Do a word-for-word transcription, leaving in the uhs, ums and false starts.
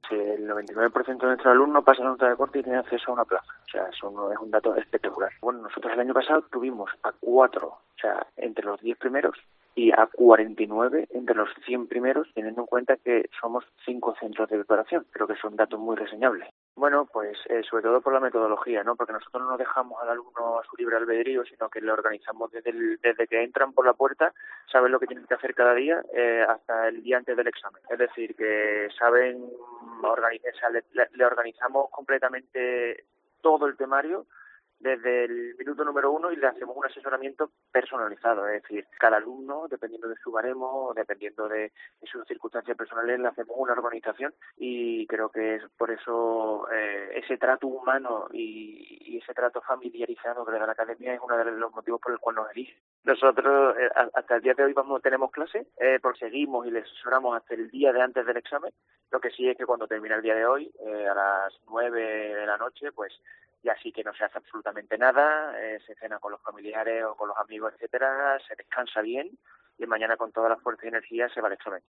el noventa y nueve por ciento de nuestros alumnos pasan la nota de corte y tienen acceso a una plaza. O sea, eso no es un dato espectacular. Bueno, nosotros el año pasado tuvimos a cuatro, o sea, entre los diez primeros, y a cuarenta y nueve entre los cien primeros, teniendo en cuenta que somos cinco centros de preparación. Creo que son datos muy reseñables. Bueno, pues eh, sobre todo por la metodología, ¿no? Porque nosotros no nos dejamos al alumno a su libre albedrío, sino que le organizamos desde, el, desde que entran por la puerta, saben lo que tienen que hacer cada día eh, hasta el día antes del examen. Es decir, que saben, organizar, o sea, le, le organizamos completamente todo el temario desde el minuto número uno y le hacemos un asesoramiento personalizado, es decir, cada alumno, dependiendo de su baremo, dependiendo de, de sus circunstancias personales, le hacemos una organización y creo que es por eso eh, ese trato humano y, y ese trato familiarizado que le da la academia es uno de los motivos por el cual nos elige. Nosotros eh, hasta el día de hoy vamos tenemos clase, eh, proseguimos y les asesoramos hasta el día de antes del examen. Lo que sí es que cuando termina el día de hoy, eh, a las nueve de la noche, pues ya sí que no se hace absolutamente nada, eh, se cena con los familiares o con los amigos, etcétera, se descansa bien y mañana con toda la fuerza y energía se va al examen.